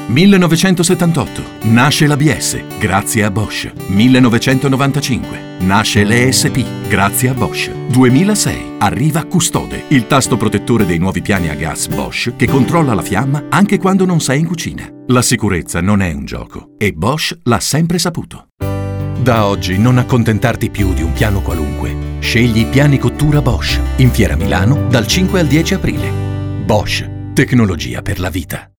1978. Nasce l'ABS, grazie a Bosch. 1995. Nasce l'ESP, grazie a Bosch. 2006. Arriva Custode, il tasto protettore dei nuovi piani a gas Bosch che controlla la fiamma anche quando non sei in cucina. La sicurezza non è un gioco e Bosch l'ha sempre saputo. Da oggi non accontentarti più di un piano qualunque. Scegli i piani cottura Bosch. In Fiera Milano dal 5 al 10 aprile. Bosch, tecnologia per la vita.